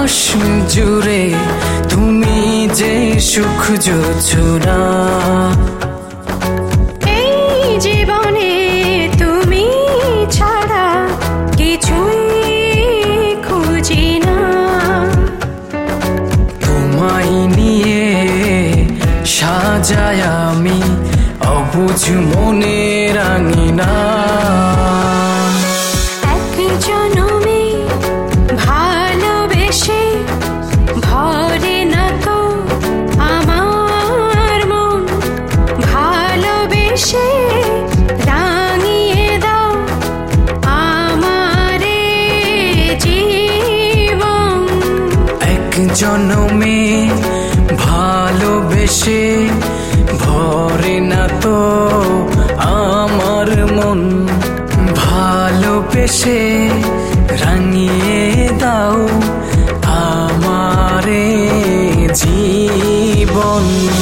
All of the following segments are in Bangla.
আকাশ জুড়ে তুমি যে সুখ যোছনা। এই জীবনে তুমি ছাড়া কিছুই খুঁজি না। তোমায় নিয়ে সাজায় আমি অবুঝ মনের আঙিনা। এক জনমে ভালোবেসে ভরে না তো আমার মন। ভালোবেসে রাঙিয়ে দাও আমারে জীবন। এক জনমে ভালোবেসে ভরে না তো আমার মন। ভালোবেসে রাঙিয়ে দাও আমারে জীবন।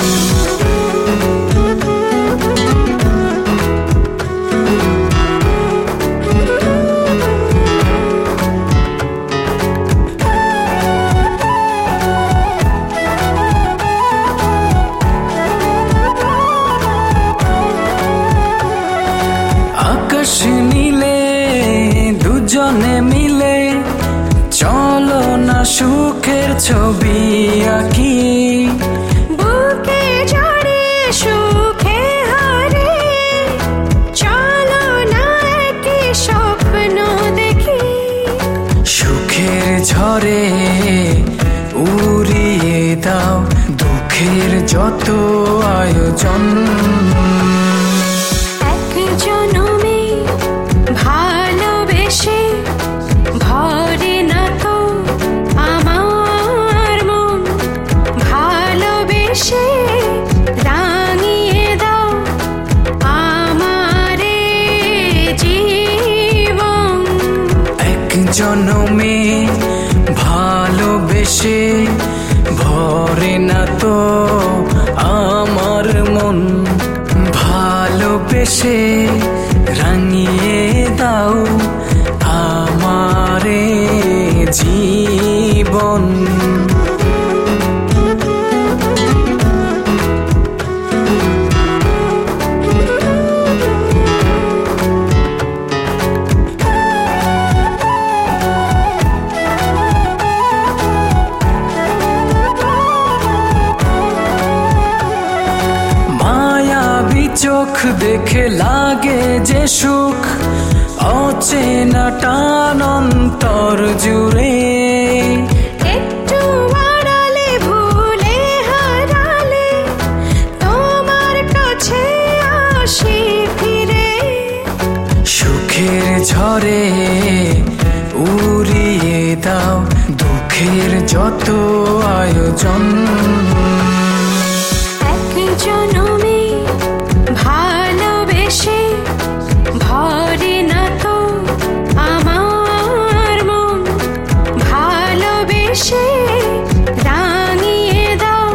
আকাশ নীলে দুজনে মিলে চলো না সুখের ছবি আঁকি। বুকে জড়ে সুখে হারে চলো না একই স্বপ্ন দেখি। সুখের ঝড়ে উড়িয়ে দাও দুঃখের যত আয়োজন। এক জনমে ভালোবেসে ভরে না তো আমার মন। ভালোবেসে রাঙিয়ে দাও আমারে জীবন। এক জনমে ভালোবেসে ভরে না তো আমার মন। ভালোবেসে রাঙিয়ে দাও আমারে জীবন। মায়াবী চোখ দেখে লাগে যে সুখ অচেনা টান অন্তর জুড়ে। একটু আড়ালে ভুলে হারালে তোমার কাছে আসি ফিরে। সুখের ঝড়ে উড়িয়ে দাও দুঃখের যত আয়োজন। এক জনমে ভালোবেসে ভরে না তো আমার মন। ভালোবেসে রাঙিয়ে দাও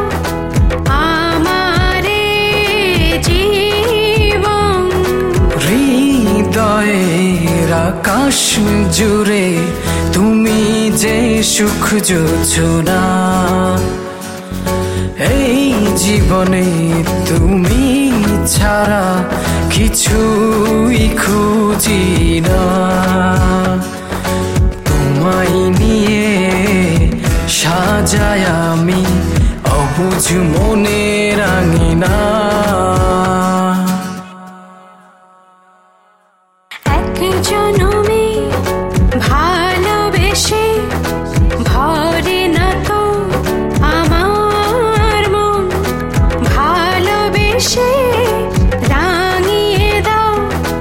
আমারে জীবন। হৃদয়ের আকাশ জুড়ে তুমি যে সুখ যোছনা। এই জীবনে তুমি ছাড়া কিছুই খুঁজি না। তোমায় নিয়ে সাজায় আমি অবুঝ মনের আঙিনা। এক জনমে ভালোবেসে ভরে না তো আমার মন। ভালোবেসে রাঙিয়ে দাও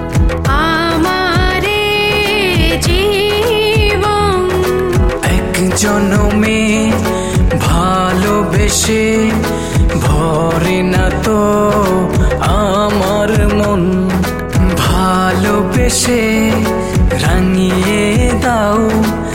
আমারে জীবন। এক জনমে ভালোবেসে ভরে না তো আমার মন। ভালোবেসে রাঙিয়ে দাও